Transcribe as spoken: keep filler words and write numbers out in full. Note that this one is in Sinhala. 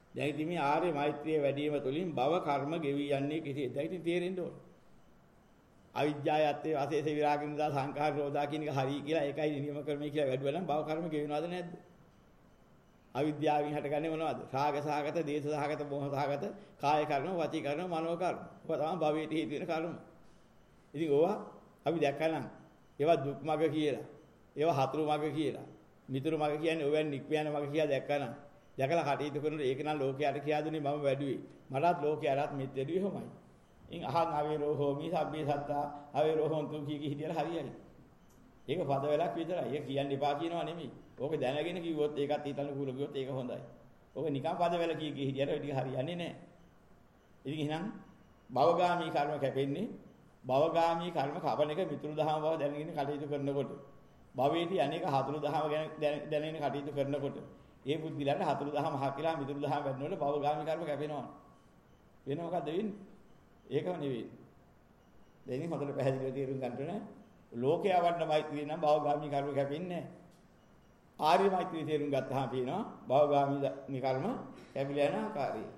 දැන් ඉතින් මේ ආර්ය මෛත්‍රිය වැඩි වීම තුළින් භව කර්ම ගෙවි යන්නේ කෙසේද? දැන් ඉතින් තේරෙන්න ඕන. අවිජ්ජායත්තේ අසේස විරාගින් දා සංඛාර රෝධා කියන එක හරි කියලා ඒකයි නියම ක්‍රමයේ කියලා වැඩුවා නම් භව කර්ම ගෙවෙනවද නැද්ද? අවිද්‍යාවෙන් හටගන්නේ මොනවද? රාග සහගත, දේශ සහගත, මොහ සහගත, කාය කර්ම, වචී කර්ම, මනෝ කර්ම. ඔවා තමයි භවයට හේතු වෙන කර්ම. ඉතින් ඕවා අපි දැක්කනම් ඒවා දුක් මග කියලා. ඒවා හතුරු මග කියලා. මිතුරු මග කියන්නේ ඕවෙන් නික්මයන මග කියලා දැක්කනම් දැකලා කටයුතු කරනකොට ඒක නම් ලෝකයට කියා දුන්නේ මම වැඩුවේ. මටත් ලෝකයටත් මෙත් දෙදුවේ කොහොමයි? ඉන් අහං අවේරෝ හෝමි සබ්බේ සත්තා අවේරෝ හොන්තු කී කී හිටියලා හරියයි. ඒක පද වෙලක් විතරයි. ඒක කියන්න එපා කියනවා නෙමෙයි. ඕක දැනගෙන කිව්වොත් ඒකත් ඊතල කුල කිව්වොත් ඒක හොඳයි. ඕක නිකන් පද වෙල කී කී හිටියට ඒ ටික හරියන්නේ නැහැ. ඉතින් එහෙනම් භවගාමී කර්ම කැපෙන්නේ භවගාමී කර්ම කවන එක මිතුරු දහම බව දැනගෙන කටයුතු කරනකොට භවයේදී අනේක හතුරු දහම ගැන දැනගෙන කටයුතු කරනකොට ඒ බුද්ධිලට හතුරු දහම හකිලා මිතුරු දහම වැඩනකොට භවගාමී කර්ම කැපෙනවා. වෙන මොකද්ද වෙන්නේ? ඒකම නෙවෙයි. දෙන්නේ හොඳට පැහැදිලිව තේරුම් ගන්න ඕනේ. ලෝකේ අවන්න මෛත්‍රිය නම් භවගාමී කර්ම කැපෙන්නේ නැහැ. ආර්ය මෛත්‍රිය තේරුම් ගත්තාම පේනවා භවගාමී කර්ම කැපිලා යන ආකාරය.